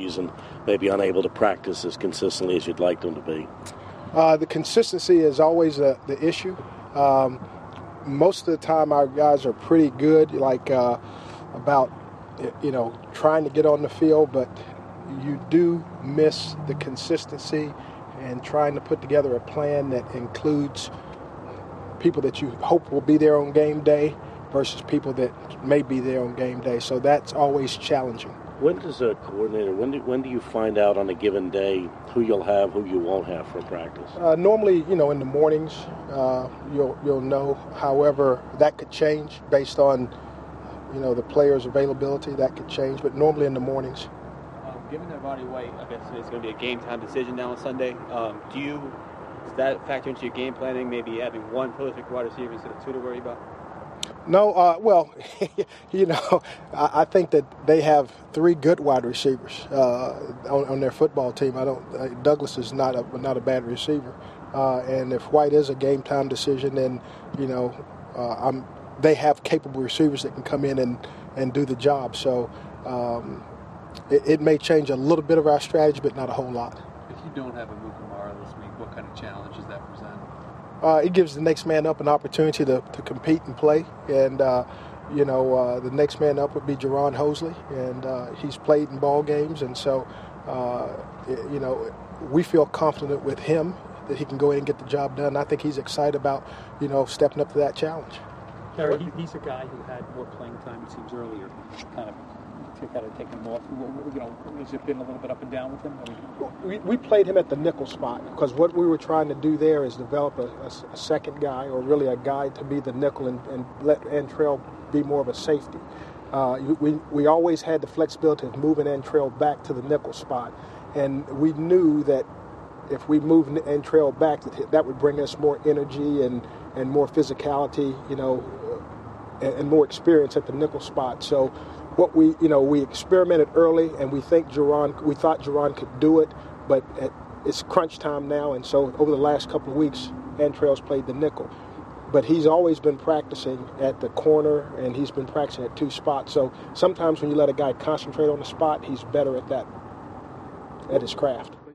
season, maybe unable to practice as consistently as you'd like them to be? The consistency is always the issue. Most of the time our guys are pretty good, about, trying to get on the field, but you do miss the consistency and trying to put together a plan that includes people that you hope will be there on game day versus people that may be there on game day. So that's always challenging. When does a coordinator, when do you find out on a given day who you'll have, who you won't have for practice? Normally, in the mornings, you'll know. However, that could change based on, the player's availability. That could change, but normally in the mornings. Given that Roddy White, I guess it's going to be a game-time decision now on Sunday, does that factor into your game planning, maybe having one prolific wide receiver instead of two to worry about? No, I think that they have three good wide receivers on their football team. Douglas is not a bad receiver, and if White is a game time decision, then they have capable receivers that can come in and do the job. So it may change a little bit of our strategy, but not a whole lot. If you don't have a Mukamara this week, what kind of challenge does that present? It gives the next man up an opportunity to compete and play. And, the next man up would be Jerron Hosley. And he's played in ball games. And so, we feel confident with him that he can go in and get the job done. I think he's excited about, stepping up to that challenge. Terry, he's a guy who had more playing time, it seems, earlier, kind of taken him off. Has it been a little bit up and down with him? We played him at the nickel spot because what we were trying to do there is develop a second guy, or really a guy to be the nickel and let Antrell be more of a safety. We always had the flexibility of moving Antrell back to the nickel spot, and we knew that if we moved Antrell back, that would bring us more energy and more physicality, and more experience at the nickel spot. So what we experimented early, and we thought Jerron could do it, but it's crunch time now, and so over the last couple of weeks, Antrell's played the nickel. But he's always been practicing at the corner, and he's been practicing at two spots. So sometimes when you let a guy concentrate on the spot, he's better at that, at his craft.